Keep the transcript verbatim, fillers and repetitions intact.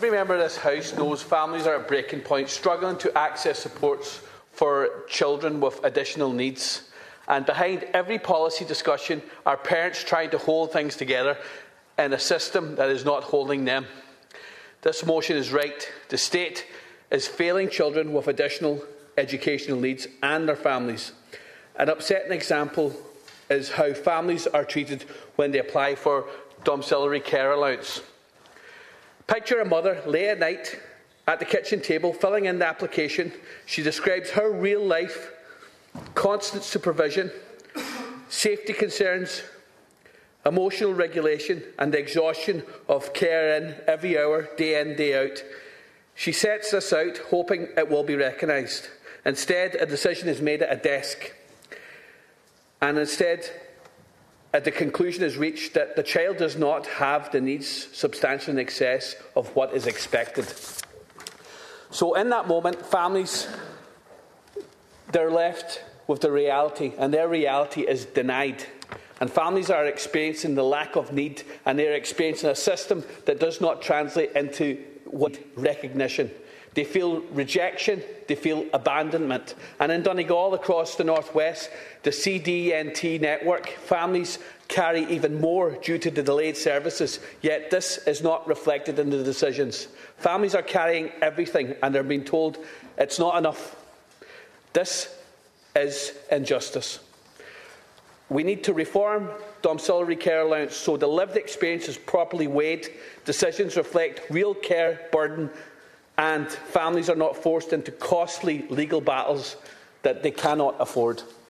Every member of this House knows families are at breaking point, struggling to access supports for children with additional needs. And behind every policy discussion are parents trying to hold things together in a system that is not holding them. This motion is right. The state is failing children with additional educational needs and their families. An upsetting example is how families are treated when they apply for domiciliary care allowance. Picture a mother late at night at the kitchen table filling in the application. She describes her real life, constant supervision, safety concerns, emotional regulation and the exhaustion of care in every hour, day in, day out. She sets this out hoping it will be recognised. Instead, a decision is made at a desk. And instead, at the conclusion is reached that the child does not have the needs substantially in excess of what is expected. So in that moment, families, they're left with the reality, and their reality is denied. And families are experiencing the lack of need, and they're experiencing a system that does not translate into what recognition. They feel rejection, they feel abandonment. And in Donegal, across the northwest, the C D N T network, families carry even more due to the delayed services, yet this is not reflected in the decisions. Families are carrying everything and they're being told it's not enough. This is injustice. We need to reform domiciliary care allowance so the lived experience is properly weighed, decisions reflect real care burden, and families are not forced into costly legal battles that they cannot afford.